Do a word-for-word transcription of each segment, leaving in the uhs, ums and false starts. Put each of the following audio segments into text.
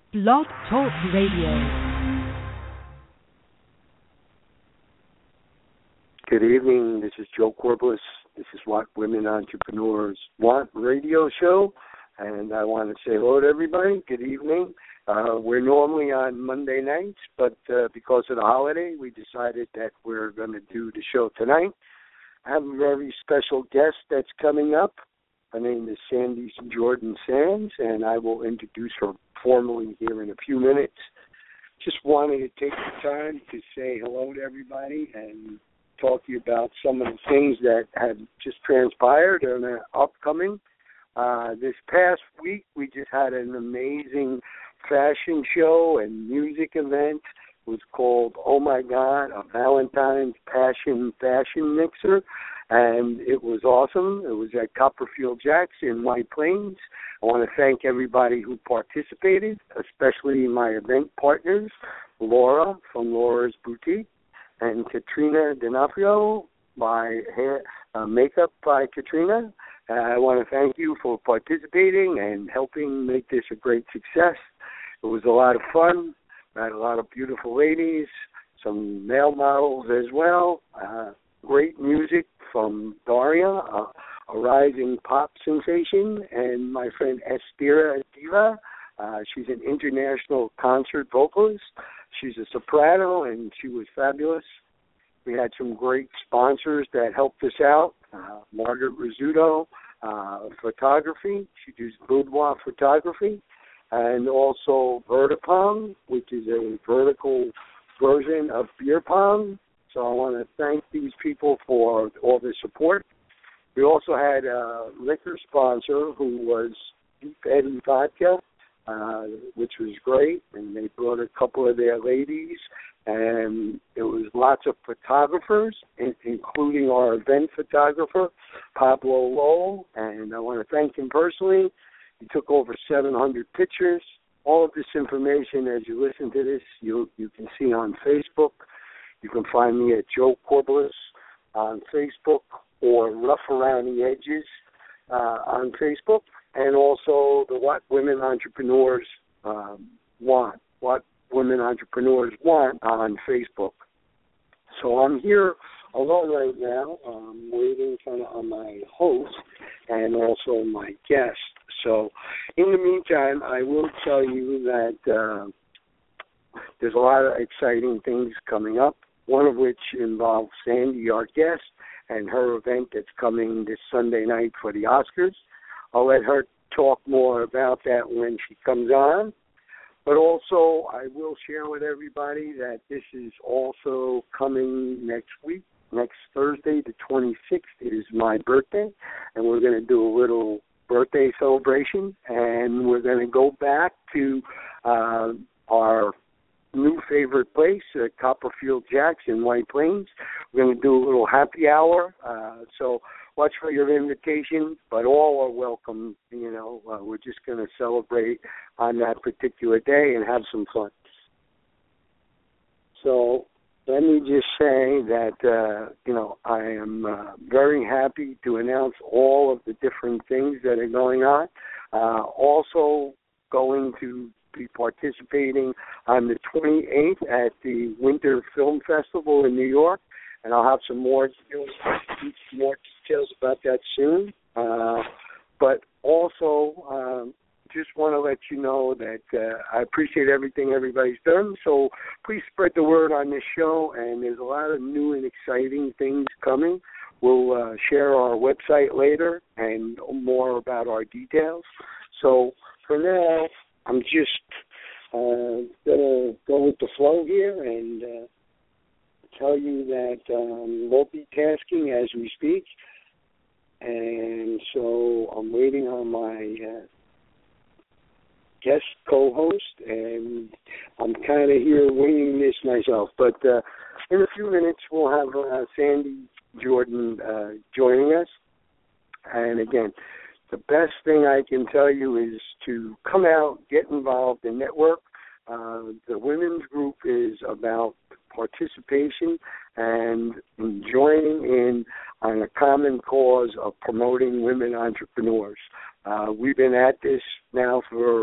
Blog Talk Radio. Good evening. This is Joe Corbliss. This is What Women Entrepreneurs Want radio show, and I want to say hello to everybody. Good evening. Uh, we're normally on Monday nights, but uh, because of the holiday, we decided that we're going to do the show tonight. I have a very special guest that's coming up. Her name is Sandy Jordan Sands, and I will introduce her formally here in a few minutes. Just wanted to take the time to say hello to everybody and talk to you about some of the things that have just transpired and are upcoming. Uh, this past week, we just had an amazing fashion show and music event. It was called Oh My God, a Valentine's Passion Fashion Mixer, and it was awesome. It was at Copperfield Jacks in White Plains. I want to thank everybody who participated, especially my event partners, Laura from Laura's Boutique, and Katrina D'Onofrio by hair, uh, Makeup by Katrina. Uh, I want to thank you for participating and helping make this a great success. It was a lot of fun. I had a lot of beautiful ladies, some male models as well. Uh, great music from Daria, uh, a rising pop sensation, and my friend Estira Diva. Uh, she's an international concert vocalist. She's a soprano, and she was fabulous. We had some great sponsors that helped us out. Uh, Margaret Rizzuto, uh, photography. She does boudoir photography. And also Vertipong, which is a vertical version of beer pong. So I want to thank these people for all the support. We also had a liquor sponsor who was Deep Eddy Vodka, uh, which was great, and they brought a couple of their ladies, and there was lots of photographers, in, including our event photographer, Pablo Lowell, and I want to thank him personally. He took over seven hundred pictures. All of this information, as you listen to this, you you can see on Facebook. You can find me at Joe Corbliss on Facebook or Rough Around the Edges uh, on Facebook, and also the What Women Entrepreneurs um, Want, What Women Entrepreneurs Want on Facebook. So I'm here alone right now. I'm waiting kind of on my host and also my guest. So in the meantime, I will tell you that uh, there's a lot of exciting things coming up, one of which involves Sandy, our guest, and her event that's coming this Sunday night for the Oscars. I'll let her talk more about that when she comes on. But also, I will share with everybody that this is also coming next week. Next Thursday, the twenty-sixth, is my birthday, and we're going to do a little birthday celebration, and we're going to go back to uh, our new favorite place, uh, Copperfield Jacks in White Plains. We're going to do a little happy hour, uh, so watch for your invitation, but all are welcome. You know, uh, we're just going to celebrate on that particular day and have some fun. So let me just say that, uh, you know, I am uh, very happy to announce all of the different things that are going on. Uh, also going to be participating on the twenty-eighth at the Winter Film Festival in New York, and I'll have some more details, more details about that soon. Uh, but also, um, just want to let you know that uh, I appreciate everything everybody's done. So please spread the word on this show, and there's a lot of new and exciting things coming. We'll uh, share our website later and more about our details. So for now, I'm just uh, going to go with the flow here and uh, tell you that I'm multitasking as we speak. And so I'm waiting on my uh, guest co-host, and I'm kind of here winging this myself. But uh, in a few minutes, we'll have uh, Sandy Jordan uh, joining us. And again, the best thing I can tell you is to come out, get involved, and network. Uh, the women's group is about participation and joining in on a common cause of promoting women entrepreneurs. Uh, we've been at this now for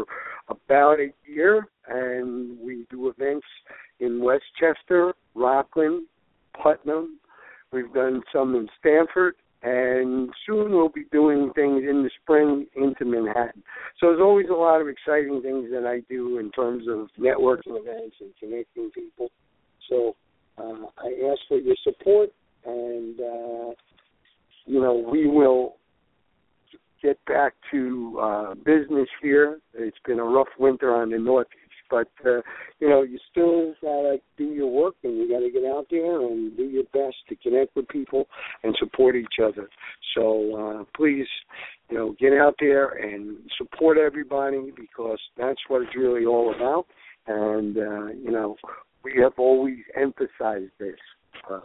about a year, and we do events in Westchester, Rockland, Putnam. We've done some in Stamford, and soon we'll be doing things in the spring into Manhattan. So there's always a lot of exciting things that I do in terms of networking events and connecting people. So uh, I ask for your support, and, uh, you know, we will get back to uh, business here. It's been a rough winter on the Northeast, but, uh, you know, you still got to do your work, and you got to get out there and do your best to connect with people and support each other. So uh, please, you know, get out there and support everybody, because that's what it's really all about. And, uh, you know, we have always emphasized this. Uh,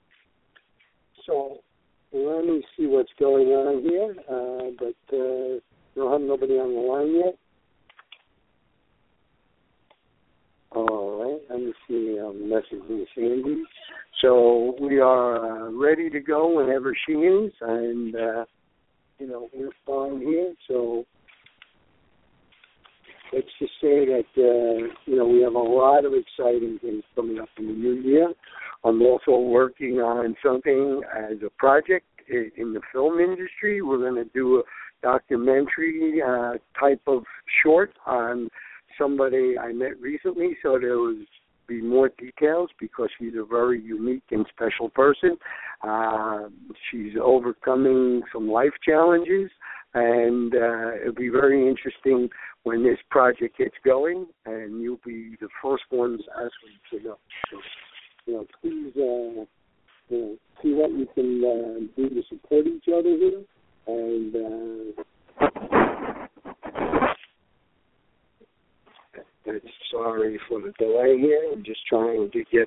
so let me see what's going on here, uh, but uh, we don't have nobody on the line yet. All right, let me see a um, message from Sandy. So we are uh, ready to go whenever she is, and, uh, you know, we're fine here. So let's just say that, uh, you know, we have a lot of exciting things coming up in the new year. I'm also working on something as a project in the film industry. We're going to do a documentary uh, type of short on somebody I met recently, so there will be more details, because she's a very unique and special person. Uh, she's overcoming some life challenges, and uh, it'll be very interesting when this project gets going, and you'll be the first ones actually to know. So, you know, please, uh, you know, see what you can uh, do to support each other here, and uh, sorry for the delay here. I'm just trying to get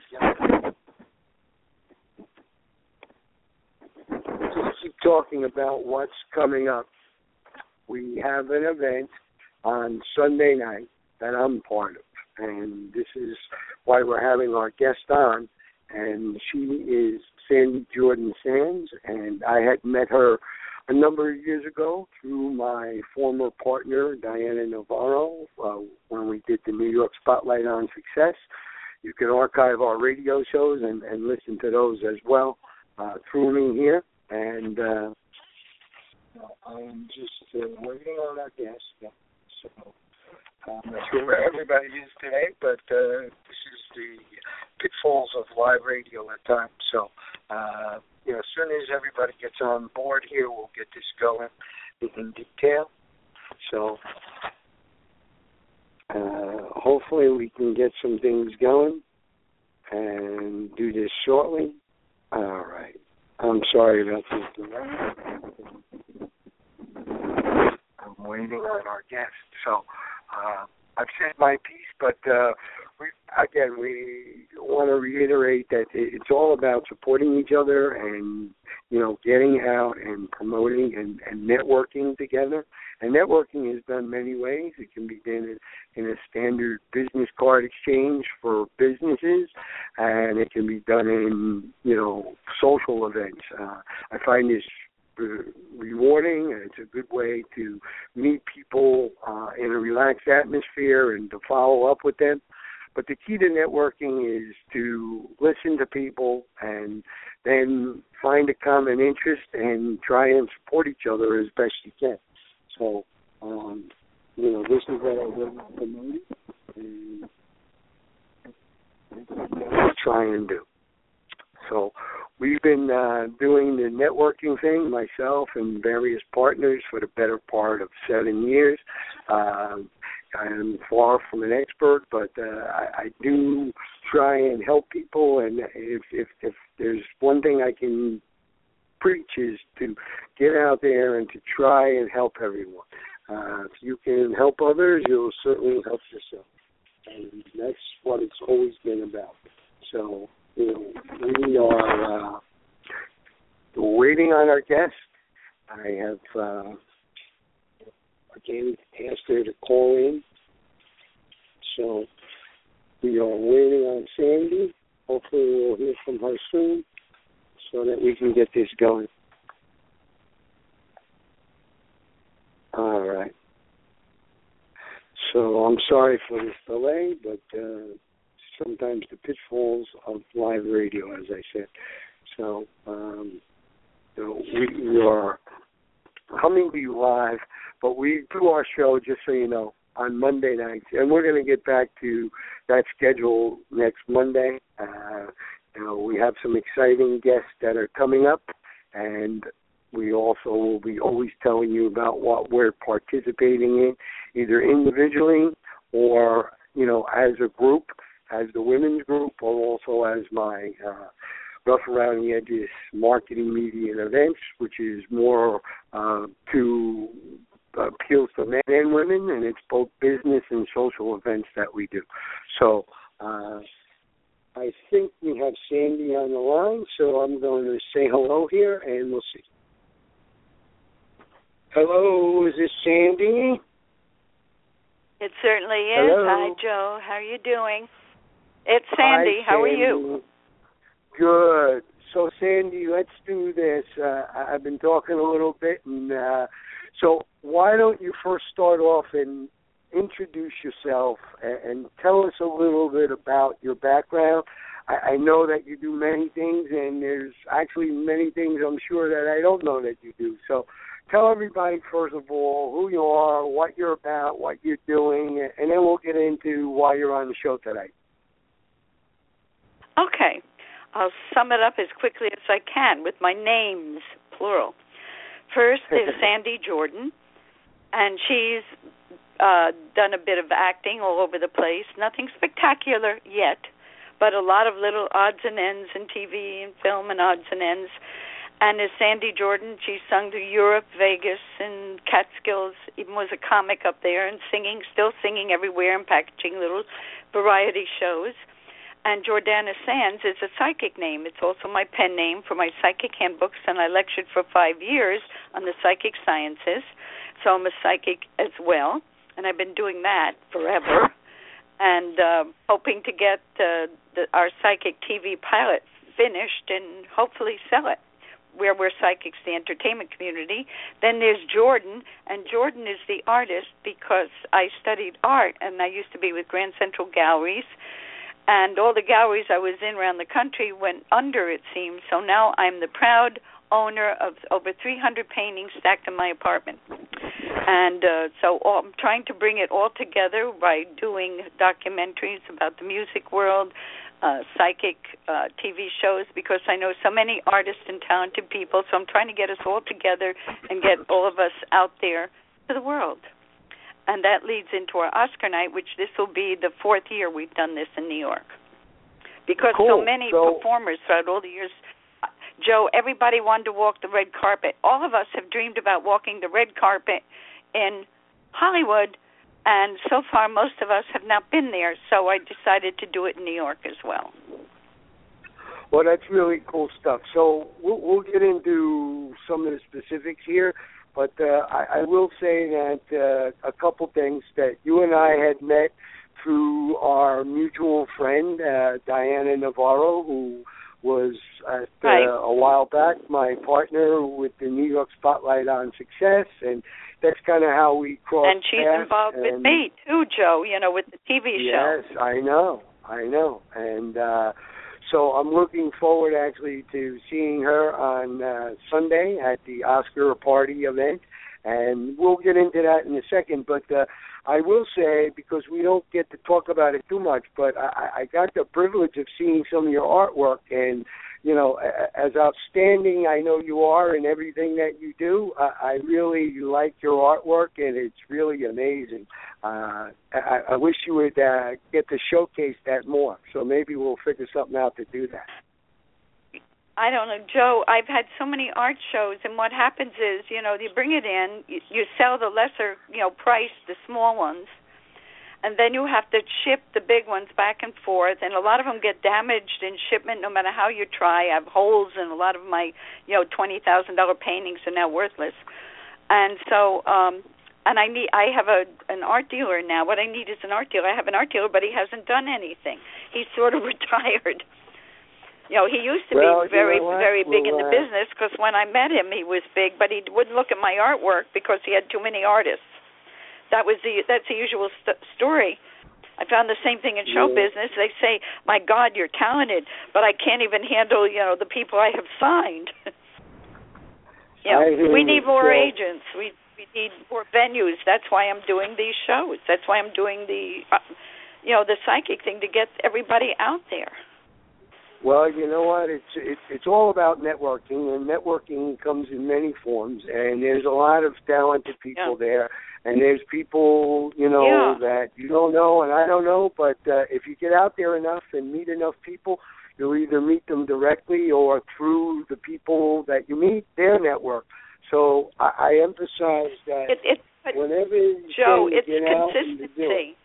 just keep talking about what's coming up. We have an event on Sunday night that I'm part of, and this is why we're having our guest on, and she is Sandy Jordan Sands, and I had met her a number of years ago through my former partner, Diana Navarro, uh, when we did the New York Spotlight on Success. You can archive our radio shows and, and listen to those as well uh, through me here. And uh, I'm just uh, waiting on our guest. So I'm not sure where everybody is today, but uh, this is the pitfalls of live radio at times. So, uh, you know, as soon as everybody gets on board here, we'll get this going in detail. So, uh, hopefully we can get some things going and do this shortly. All right. I'm sorry about this delay. I'm waiting on our guest. So, uh, I've said my piece, but uh, we, again, we want to reiterate that it's all about supporting each other and, you know, getting out and promoting and, and networking together. And networking is done many ways. It can be done in, in a standard business card exchange for businesses, and it can be done in, you know, social events. Uh, I find this rewarding, and it's a good way to meet people uh, in a relaxed atmosphere and to follow up with them. But the key to networking is to listen to people and then find a common interest and try and support each other as best you can. So, um, you know, this is what I want to promote and try and do. So we've been uh, doing the networking thing, myself and various partners, for the better part of seven years. Uh, I'm far from an expert, but uh, I, I do try and help people. And if, if, if there's one thing I can preach is to get out there and to try and help everyone. Uh, if you can help others, you'll certainly help yourself. And that's what it's always been about. So, you know, we are uh, waiting on our guest. I have, uh, again, asked her to call in. So we are waiting on Sandy. Hopefully we'll hear from her soon so that we can get this going. All right. So I'm sorry for this delay, but uh, sometimes the pitfalls of live radio, as I said. So um, you know, we, we are coming to you live, but we do our show, just so you know, on Monday nights, and we're going to get back to that schedule next Monday. Uh, you know, we have some exciting guests that are coming up, and we also will be always telling you about what we're participating in, either individually or, you know, as a group, as the women's group, or also as my uh, Rough Around the Edges marketing media and events, which is more uh, to appeals to men and women, and it's both business and social events that we do. So uh, I think we have Sandy on the line, so I'm going to say hello here, and we'll see. Hello, is this Sandy? It certainly is. Hello. Hi, Joe. How are you doing? It's Sandy. Hi, How Sandy. are you? Good. So, Sandy, let's do this. Uh, I've been talking a little bit, and uh, so why don't you first start off and introduce yourself and, and tell us a little bit about your background. I, I know that you do many things, and there's actually many things I'm sure that I don't know that you do. So tell everybody, first of all, who you are, what you're about, what you're doing, and then we'll get into why you're on the show tonight. Okay. I'll sum it up as quickly as I can with my names, plural. First is Sandy Jordan, and she's uh, done a bit of acting all over the place. Nothing spectacular yet, but a lot of little odds and ends in T V and film and odds and ends. And as Sandy Jordan, she sung to Europe, Vegas, and Catskills, even was a comic up there, and singing, still singing everywhere and packaging little variety shows. And Jordana Sands is a psychic name. It's also my pen name for my psychic handbooks, and I lectured for five years on the psychic sciences. So I'm a psychic as well, and I've been doing that forever, and uh, hoping to get uh, the, our psychic T V pilot finished and hopefully sell it, where we're psychics, the entertainment community. Then there's Jordan, and Jordan is the artist because I studied art, and I used to be with Grand Central Galleries, and all the galleries I was in around the country went under, it seems. So now I'm the proud owner of over three hundred paintings stacked in my apartment. And uh, so all, I'm trying to bring it all together by doing documentaries about the music world, uh, psychic uh, T V shows, because I know so many artists and talented people. So I'm trying to get us all together and get all of us out there to the world. And that leads into our Oscar night, which this will be the fourth year we've done this in New York. Because cool. so many so, performers throughout all the years, Joe, everybody wanted to walk the red carpet. All of us have dreamed about walking the red carpet in Hollywood, and so far most of us have not been there, so I decided to do it in New York as well. Well, that's really cool stuff. So we'll, we'll get into some of the specifics here. But uh, I, I will say that uh, a couple things that you and I had met through our mutual friend, uh, Diana Navarro, who was at, uh, right. a while back my partner with the New York Spotlight on Success, and that's kind of how we crossed And she's paths. involved and, with me, too, Joe, you know, with the T V show. Yes, I know, I know. And uh, so I'm looking forward, actually, to seeing her on uh, Sunday at the Oscar party event, and we'll get into that in a second. But uh, I will say, because we don't get to talk about it too much, but I, I got the privilege of seeing some of your artwork, and, you know, as outstanding I know you are in everything that you do, I, I really like your artwork, and it's really amazing. Uh, I, I wish you would uh, get to showcase that more, so maybe we'll figure something out to do that. I don't know, Joe, I've had so many art shows, and what happens is, you know, you bring it in, you, you sell the lesser, you know, price, the small ones, and then you have to ship the big ones back and forth, and a lot of them get damaged in shipment no matter how you try. I have holes in a lot of my, you know, twenty thousand dollars paintings are now worthless. And so, um, and I need, I have a an art dealer now. What I need is an art dealer. I have an art dealer, but he hasn't done anything. He's sort of retired. You know, he used to well, be very, you know very big we'll, in the uh, business, because when I met him, he was big, but he wouldn't look at my artwork because he had too many artists. that was the that's the usual st- story. I found the same thing in show yeah. business. They say, "My God, you're talented, but I can't even handle, you know, the people I have signed." you know, we need more so, agents. We we need more venues. That's why I'm doing these shows. That's why I'm doing the, uh, you know, the psychic thing to get everybody out there. Well, you know what? It's it's it's all about networking, and networking comes in many forms. And there's a lot of talented people yeah. there, and there's people you know yeah. that you don't know, and I don't know. But uh, if you get out there enough and meet enough people, you'll either meet them directly or through the people that you meet, their network. So I, I emphasize that it, it, but whenever you Joe, you it's get out consistency. and you do it.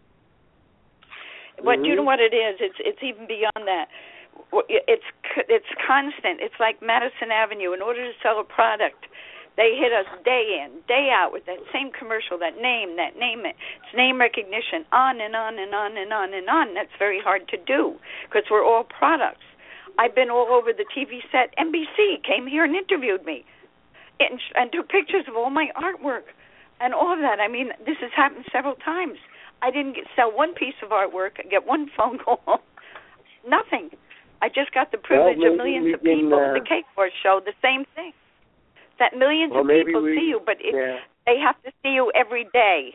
What Mm-hmm. you know what it is? It's it's even beyond that. It's it's constant. It's like Madison Avenue. In order to sell a product, they hit us day in, day out with that same commercial, that name, that name it. It's name recognition, on and on and on and on and on. That's very hard to do because we're all products. I've been all over the T V set. N B C came here and interviewed me and, and took pictures of all my artwork and all of that. I mean, this has happened several times. I didn't get, sell one piece of artwork, get one phone call, nothing. I just got the privilege well, of millions of can, people uh, at the Cake Wars show, the same thing. That millions well, of people we, see you, but it, yeah. they have to see you every day.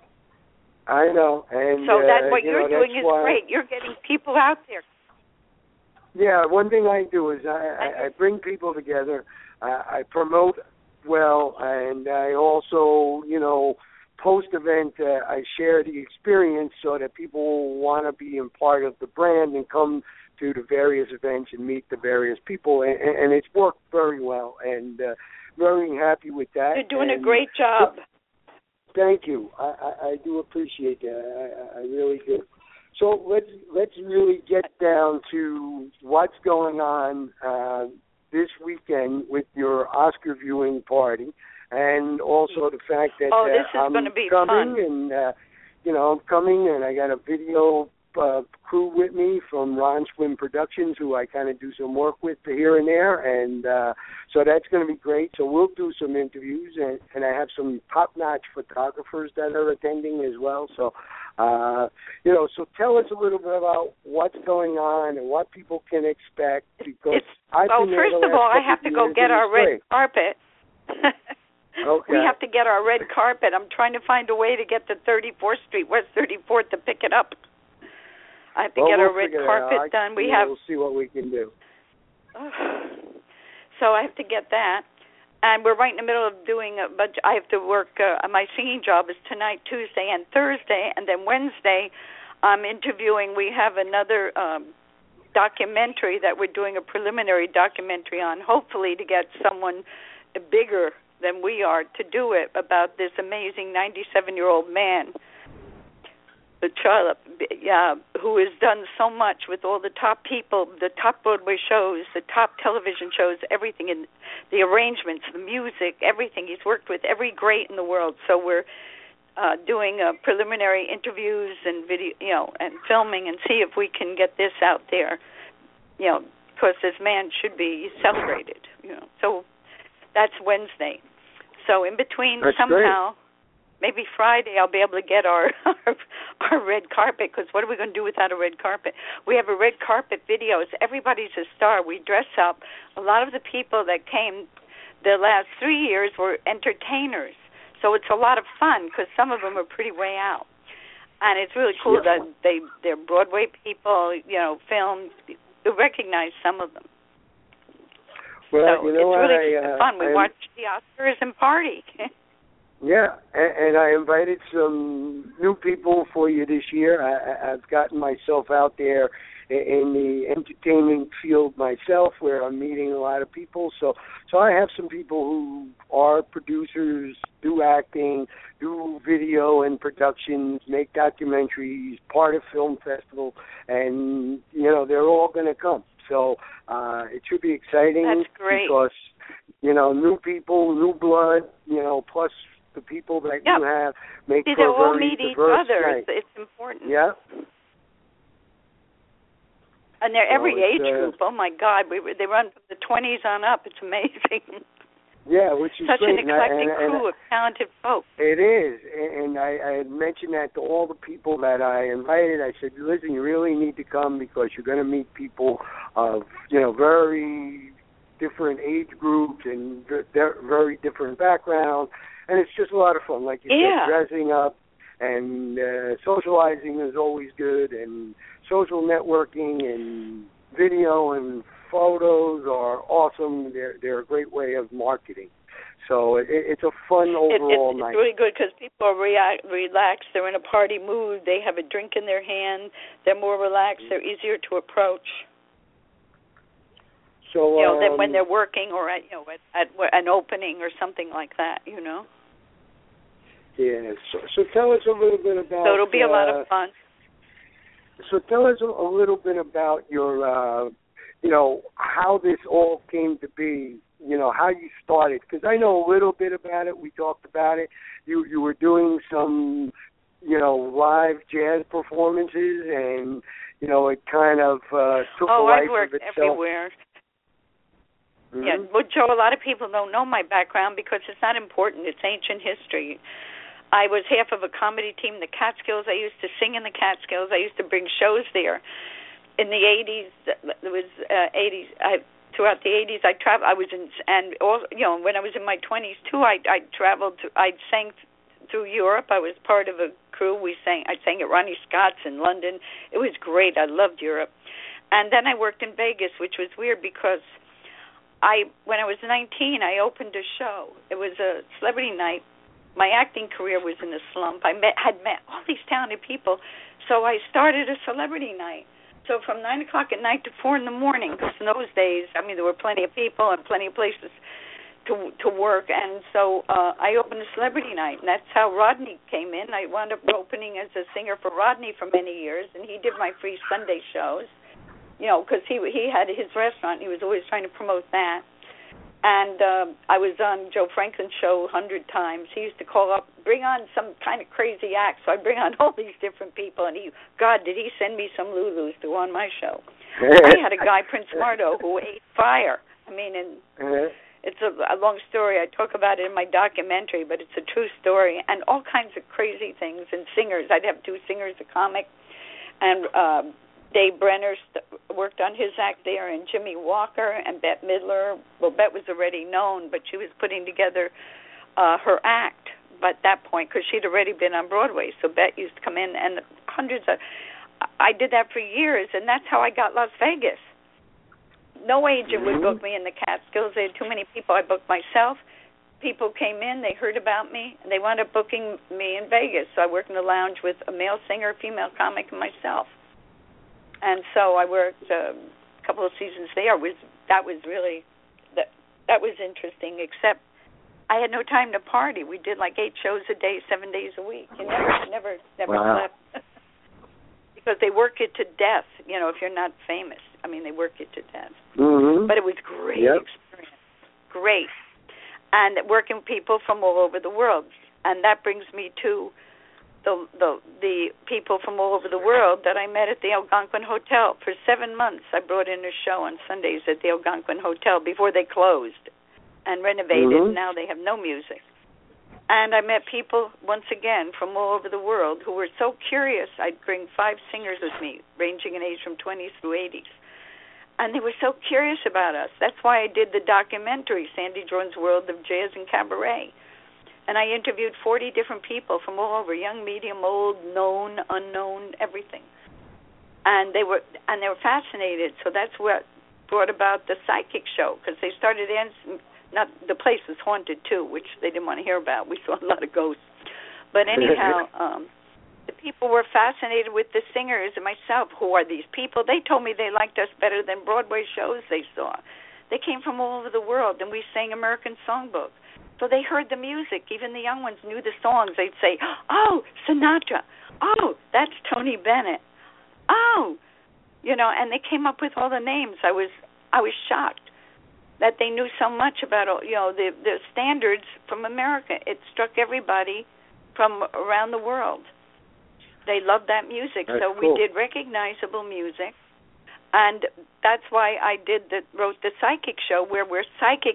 I know. And so that uh, what you you're know, doing is why, great. You're getting people out there. Yeah, one thing I do is I, I, I bring people together. I, I promote well, and I also, you know, post-event, uh, I share the experience so that people want to be a part of the brand and come to the various events and meet the various people, and, and it's worked very well, and uh, very happy with that. You're doing and, a great job. Thank you. I, I, I do appreciate that. I, I really do. So let's let's really get down to what's going on uh, this weekend with your Oscar viewing party. And also the fact that oh, this uh, is I'm be coming, fun. and uh, you know I'm coming, and I got a video uh, crew with me from Ron Swim Productions, who I kind of do some work with here and there, and uh, so that's going to be great. So we'll do some interviews, and, and I have some top-notch photographers that are attending as well. So, uh, you know, so tell us a little bit about what's going on and what people can expect. Because it's, I've well, been first there the of all, I last have to couple go years, get our red great. carpet. Okay. We have to get our red carpet. I'm trying to find a way to get to thirty-fourth Street, West thirty-fourth, to pick it up. I have to well, get we'll our red figure carpet out. done. We you know, have. We'll see what we can do. So I have to get that, and we're right in the middle of doing a bunch. I have to work. Uh, my singing job is tonight, Tuesday, and Thursday, and then Wednesday, I'm interviewing. We have another um, documentary that we're doing a preliminary documentary on, hopefully to get someone bigger than we are to do it, about this amazing ninety-seven-year-old man, the child, uh, who has done so much with all the top people, the top Broadway shows, the top television shows, everything, in the arrangements, the music, everything. He's worked with every great in the world. So we're uh, doing uh, preliminary interviews and video, you know, and filming, and see if we can get this out there, you know, because this man should be celebrated, you know. So that's Wednesday. So in between, that's somehow, great. maybe Friday, I'll be able to get our our, our red carpet, because what are we going to do without a red carpet? We have a red carpet videos. Everybody's a star. We dress up. A lot of the people that came the last three years were entertainers. So it's a lot of fun, because some of them are pretty way out. And it's really cool yeah. that they, they're Broadway people, you know, filmed. You recognize some of them. Well, so you know it's what? really I, uh, fun. We I'm, watch the Oscars and party. yeah, and, and I invited some new people for you this year. I, I've gotten myself out there in the entertainment field myself, where I'm meeting a lot of people. So, so I have some people who are producers, do acting, do video and productions, make documentaries, part of film festival, and you know they're all going to come. So uh, it should be exciting. That's great. Because, you know, new people, new blood, you know, plus the people that yep. you have make See, for they a all very meet each diverse other. night. It's, it's important. Yeah. And they're So every age uh, group. Oh, my God. We They run from the twenties on up. It's amazing. Yeah, which is such great. an eclectic and I, and, crew and of talented folks. It is, and I, I had mentioned that to all the people that I invited. I said, listen, you really need to come because you're going to meet people of, you know, very different age groups and very different backgrounds, and it's just a lot of fun. Like you yeah. said, dressing up and uh, socializing is always good, and social networking and video and photos are awesome. They're, they're a great way of marketing. So it, it's a fun overall it, it's night. It's really good because people are rea- relaxed. They're in a party mood. They have a drink in their hand. They're more relaxed. They're easier to approach. So you know, um, than when they're working or at you know at, at an opening or something like that. You know. Yeah. So, so tell us a little bit about. So it'll be a uh, lot of fun. So tell us a, a little bit about your, uh, you know, how this all came to be. You know, how you started, because I know a little bit about it. We talked about it. You you were doing some, you know, live jazz performances, and you know, it kind of uh, took oh, a life I've worked of itself. everywhere. Mm-hmm. Yeah, well, Joe, a lot of people don't know my background because it's not important. It's ancient history. I was half of a comedy team, the Catskills. I used to sing in the Catskills. I used to bring shows there. In the eighties, it was uh, eighties. I. Throughout the eighties, I traveled. I was in, and all, you know, when I was in my twenties too, I I traveled. To, I sang th- through Europe. I was part of a crew. We sang. I sang at Ronnie Scott's in London. It was great. I loved Europe. And then I worked in Vegas, which was weird because I, when I was nineteen, I opened a show. It was a celebrity night. My acting career was in a slump. I met had met all these talented people, so I started a celebrity night. So from nine o'clock at night to four in the morning, because in those days, I mean, there were plenty of people and plenty of places to to work. And so uh, I opened a celebrity night, and that's how Rodney came in. I wound up opening as a singer for Rodney for many years, and he did my free Sunday shows, you know, because he he had his restaurant. He was always trying to promote that. And uh, I was on Joe Franklin's show a hundred times. He used to call up, bring on some kind of crazy act. So I'd bring on all these different people. And he, God, did he send me some Lulus to go on my show. I had a guy, Prince Mardo, who ate fire. I mean, and uh-huh. It's a, a long story. I talk about it in my documentary, but it's a true story. And all kinds of crazy things. And singers. I'd have two singers, a comic, and um, Dave Brenner st- worked on his act there, and Jimmy Walker and Bette Midler. Well, Bette was already known, but she was putting together uh, her act by that point because she'd already been on Broadway. So Bette used to come in, and hundreds of... I did that for years, and that's how I got Las Vegas. No agent would book me in the Catskills. They had too many people. I booked myself. People came in, they heard about me, and they wound up booking me in Vegas. So I worked in the lounge with a male singer, a female comic, and myself. And so I worked uh, a couple of seasons there. Was that was really that that was interesting. Except I had no time to party. We did like eight shows a day, seven days a week. You never, never, never wow. slept because they work it to death. You know, if you're not famous, I mean, they work it to death. Mm-hmm. But it was great yep. experience, great, and working with people from all over the world. And that brings me to The, the the people from all over the world that I met at the Algonquin Hotel. For seven months, I brought in a show on Sundays at the Algonquin Hotel before they closed and renovated. Mm-hmm. Now they have no music. And I met people, once again, from all over the world who were so curious. I'd bring five singers with me, ranging in age from twenties through eighties. And they were so curious about us. That's why I did the documentary, Sandy Jordan's World of Jazz and Cabaret. And I interviewed forty different people from all over, young, medium, old, known, unknown, everything. And they were and they were fascinated. So that's what brought about the psychic show, because they started in, not the place was haunted too, which they didn't want to hear about. We saw a lot of ghosts. But anyhow, um, the people were fascinated with the singers and myself. Who are these people? They told me they liked us better than Broadway shows they saw. They came from all over the world, and we sang American Songbook. So they heard the music. Even the young ones knew the songs. They'd say, oh, Sinatra. Oh, that's Tony Bennett. Oh, you know, and they came up with all the names. I was I was shocked that they knew so much about, you know, the, the standards from America. It struck everybody from around the world. They loved that music. That's so cool. We did recognizable music. And that's why I did the, wrote the psychic show, where we're psychics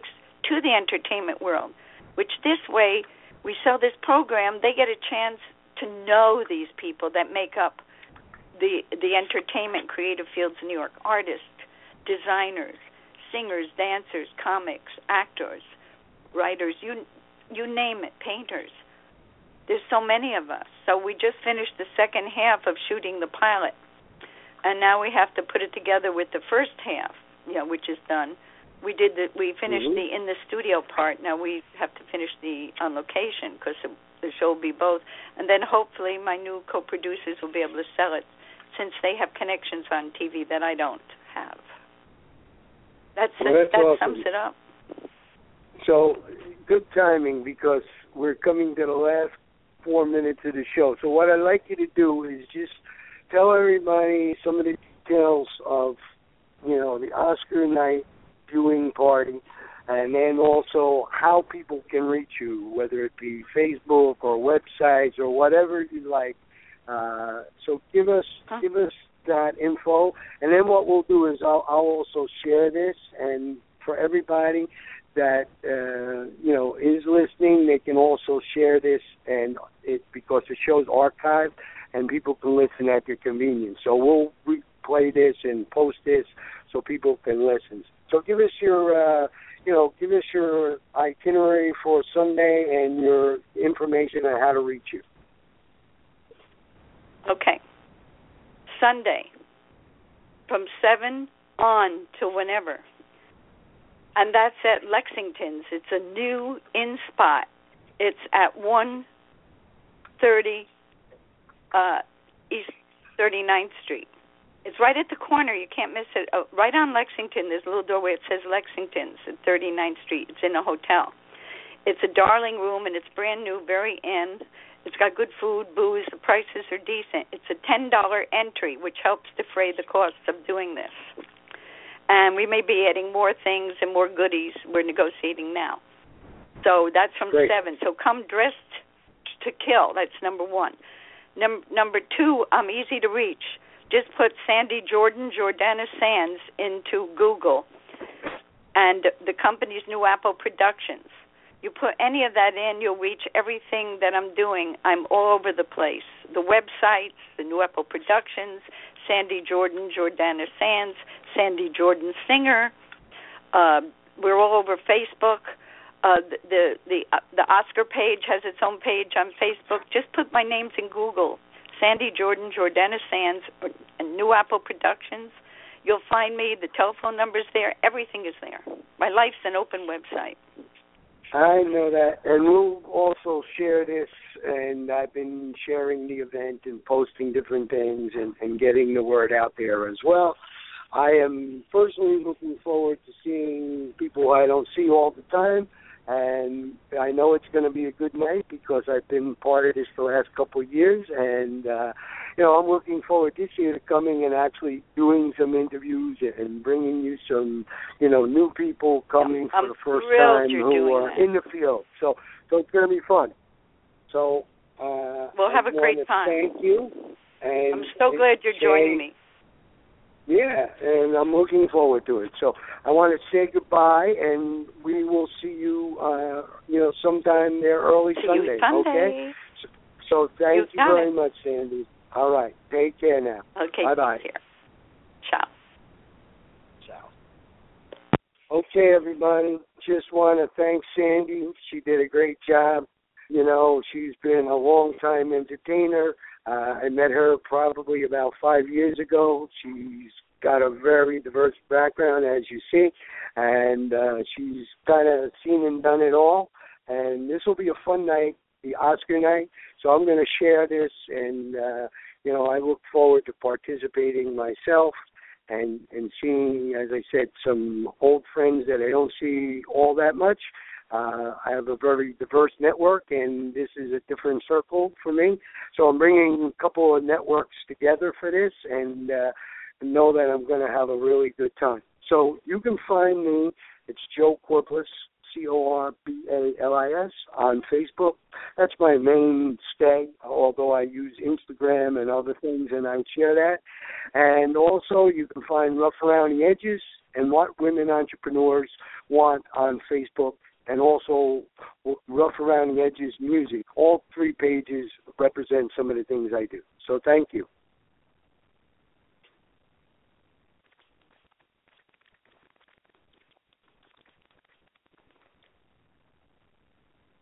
to the entertainment world, which this way we sell this program, they get a chance to know these people that make up the the entertainment creative fields in New York, artists, designers, singers, dancers, comics, actors, writers, you you name it, painters. There's so many of us. So we just finished the second half of shooting the pilot, and now we have to put it together with the first half, you know, which is done. We did the we finished mm-hmm. the in the studio part. Now we have to finish the on location because the, the show will be both, and then hopefully my new co-producers will be able to sell it, since they have connections on T V that I don't have. That's, well, that's that awesome. sums it up. So good timing, because we're coming to the last four minutes of the show. So what I'd like you to do is just tell everybody some of the details of, you know, the Oscar night viewing party, and then also how people can reach you, whether it be Facebook or websites or whatever you like. Uh, so give us huh? give us that info, and then what we'll do is I'll, I'll also share this, and for everybody that uh, you know is listening, they can also share this, and it because the show's archived and people can listen at their convenience. So we'll replay this and post this so people can listen. So give us your uh, you know give us your itinerary for Sunday and your information on how to reach you. Okay. Sunday, from seven on till whenever. And that's at Lexington's. It's a new in spot. It's at one thirty uh, East thirty-ninth Street. It's right at the corner. You can't miss it. Oh, right on Lexington, there's a little doorway. It says Lexington's at thirty-ninth Street. It's in a hotel. It's a darling room, and it's brand new, very in. It's got good food, booze. The prices are decent. It's a ten dollars entry, which helps defray the costs of doing this. And we may be adding more things and more goodies. We're negotiating now. So that's from Great. seven. So come dressed to kill. That's number one. Num- number two, I'm easy to reach. Just put Sandy Jordan, Jordana Sands into Google, and the company's New Apple Productions. You put any of that in, you'll reach everything that I'm doing. I'm all over the place. The websites, the New Apple Productions, Sandy Jordan, Jordana Sands, Sandy Jordan Singer. Uh, we're all over Facebook. Uh, the the uh, the Oscar page has its own page on Facebook. Just put my names in Google. Sandy Jordan, Jordana Sands, and New Apple Productions. You'll find me. The telephone number's there. Everything is there. My life's an open website. I know that, and we'll also share this, and I've been sharing the event and posting different things and, and getting the word out there as well. I am personally looking forward to seeing people I don't see all the time, and I know it's going to be a good night because I've been part of this the last couple of years, and uh, you know, I'm looking forward this year to coming and actually doing some interviews and bringing you some, you know, new people coming I'm for the first time who are that. in the field. So, so it's going to be fun. So uh, we'll have I a great time. Thank you. And I'm so glad you're say, joining me. Yeah, and I'm looking forward to it. So I want to say goodbye, and we will see you, uh, you know, sometime there early see Sunday. You Sunday. Okay. So, so thank you, you very it. much, Sandy. All right. Take care now. Okay. Bye bye. Take care. Ciao. Ciao. Okay, everybody. Just want to thank Sandy. She did a great job. You know, she's been a long-time entertainer. Uh, I met her probably about five years ago. She's got a very diverse background, as you see, and uh, she's kind of seen and done it all. And this will be a fun night, the Oscar night. So I'm going to share this, and, uh, you know, I look forward to participating myself and, and seeing, as I said, some old friends that I don't see all that much. Uh, I have a very diverse network, and this is a different circle for me. So I'm bringing a couple of networks together for this, and uh, know that I'm going to have a really good time. So you can find me. It's Joe Corbalis, C O R B A L I S, on Facebook. That's my mainstay, although I use Instagram and other things, and I share that. And also you can find Rough Around the Edges, and What Women Entrepreneurs Want on Facebook, and also Rough Around the Edges Music. All three pages represent some of the things I do. So thank you.